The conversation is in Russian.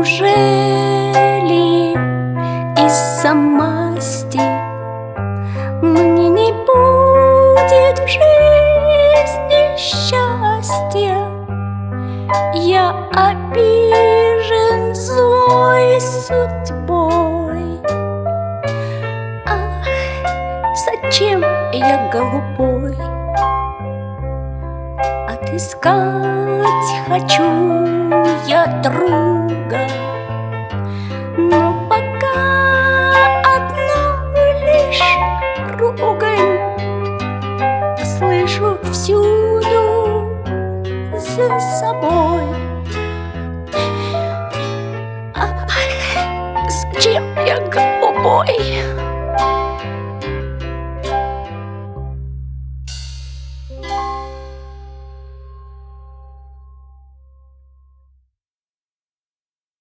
Неужели из-за масти мне не будет в жизни счастья? Я обижен злой судьбой. Ах, зачем я голубой? Отыскать хочу я друга, но пока одну лишь ругань слышу всюду за собой. Ах, зачем я голубой?